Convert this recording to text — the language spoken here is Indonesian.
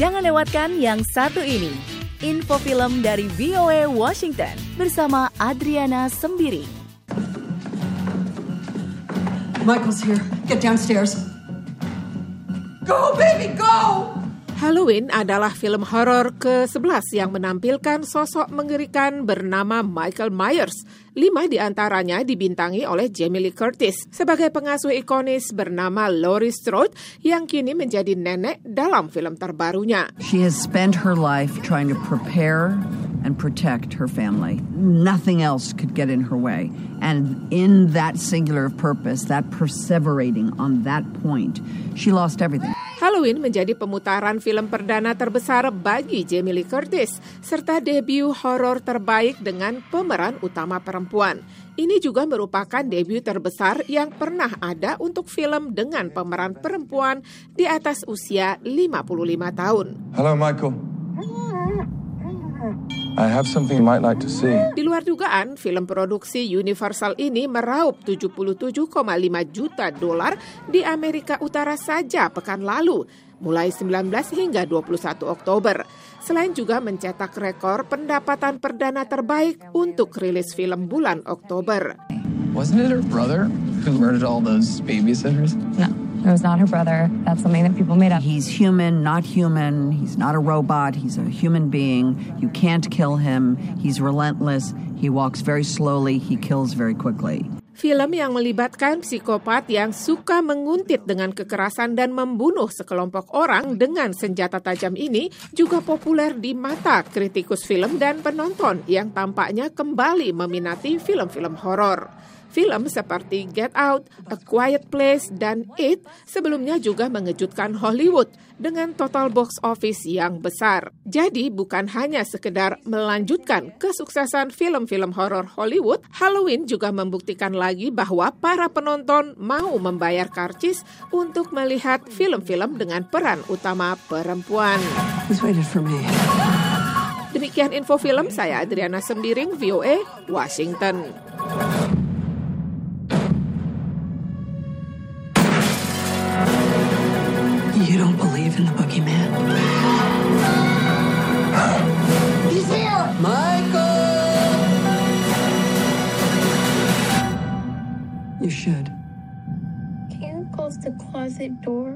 Jangan lewatkan yang satu ini. Info film dari VOA Washington bersama Adriana Sembiring. Michael's here. Get downstairs. Go, baby, go! Halloween adalah film horor ke-11 yang menampilkan sosok mengerikan bernama Michael Myers. 5 diantaranya dibintangi oleh Jamie Lee Curtis sebagai pengasuh ikonis bernama Laurie Strode yang kini menjadi nenek dalam film terbarunya. She has spent her life trying to prepare and protect her family. Nothing else could get in her way. And in that singular purpose, that perseverating on that point, she lost everything. Halloween menjadi pemutaran film perdana terbesar bagi Jamie Lee Curtis, serta debut horor terbaik dengan pemeran utama perempuan. Ini juga merupakan debut terbesar yang pernah ada untuk film dengan pemeran perempuan di atas usia 55 tahun. Hello, Michael. I have something you might like to see. Di luar dugaan, film produksi Universal ini meraup $77,5 juta di Amerika Utara saja pekan lalu, mulai 19 hingga 21 Oktober. Selain juga mencetak rekor pendapatan perdana terbaik untuk rilis film bulan Oktober. Wasn't it her brother who murdered all those babysitters? No. It was not her brother. That's something that people made up. He's human, not human. He's not a robot. He's a human being. You can't kill him. He's relentless. He walks very slowly. He kills very quickly. Film yang melibatkan psikopat yang suka menguntit dengan kekerasan dan membunuh sekelompok orang dengan senjata tajam ini juga populer di mata kritikus film dan penonton yang tampaknya kembali meminati film-film horor. Film seperti Get Out, A Quiet Place, dan It sebelumnya juga mengejutkan Hollywood dengan total box office yang besar. Jadi bukan hanya sekedar melanjutkan kesuksesan film-film horor Hollywood, Halloween juga membuktikan lagi bahwa para penonton mau membayar karcis untuk melihat film-film dengan peran utama perempuan. He's waited for me. Demikian info film, saya Adriana Sembiring, VOA, Washington. You don't believe in the boogeyman? He's here! Michael! You should. Can you close the closet door?